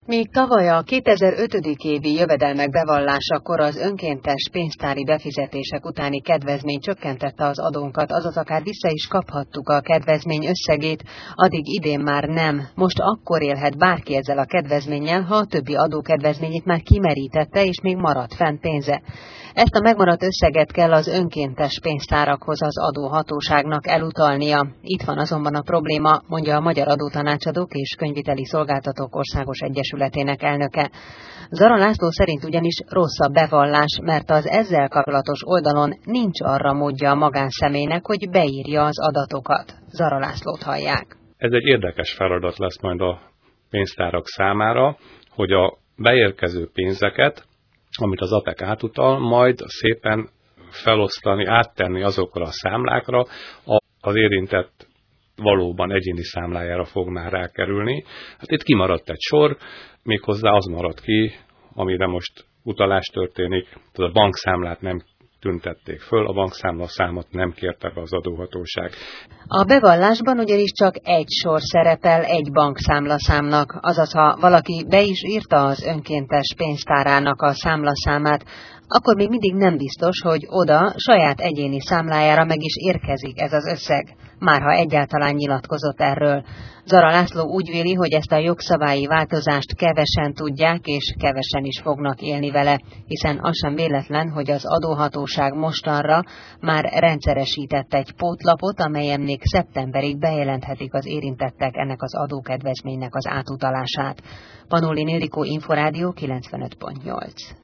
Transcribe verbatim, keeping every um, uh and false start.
Míg tavaly a kétezer-ötödik évi jövedelmek bevallásakor az önkéntes pénztári befizetések utáni kedvezmény csökkentette az adónkat, azaz akár vissza is kaphattuk a kedvezmény összegét, addig idén már nem. Most akkor élhet bárki ezzel a kedvezménnyel, ha a többi adókedvezményét már kimerítette és még maradt fent pénze. Ezt a megmaradt összeget kell az önkéntes pénztárakhoz az adóhatóságnak elutalnia. Itt van azonban a probléma, mondja a Magyar Adótanácsadók és Könyvviteli Szolgáltatók Országos Egyesületének elnöke. Zara László szerint ugyanis rossz a bevallás, mert az ezzel kapcsolatos oldalon nincs arra módja a magánszemélynek, hogy beírja az adatokat. Zara Lászlót hallják. Ez egy érdekes feladat lesz majd a pénztárak számára, hogy a beérkező pénzeket, amit az á pé e ká átutal, majd szépen felosztani, áttenni azokra a számlákra, az érintett valóban egyéni számlájára fog már rákerülni. Hát itt kimaradt egy sor, méghozzá az maradt ki, amire most utalás történik, tehát a bankszámlát nem tüntették föl, a bankszámla számot nem kérte be az adóhatóság. A bevallásban ugyanis csak egy sor szerepel egy bankszámlaszámnak, azaz ha valaki be is írta az önkéntes pénztárának a számlaszámát, akkor még mindig nem biztos, hogy oda saját egyéni számlájára meg is érkezik ez az összeg, márha egyáltalán nyilatkozott erről. Zara László úgy véli, hogy ezt a jogszabályi változást kevesen tudják, és kevesen is fognak élni vele, hiszen az sem véletlen, hogy az adóhatóság mostanra már rendszeresített egy pótlapot, amelyen még szeptemberig bejelenthetik az érintettek ennek az adókedvezménynek az átutalását. Panolin Ildikó, Inforádió kilencvenöt pont nyolc.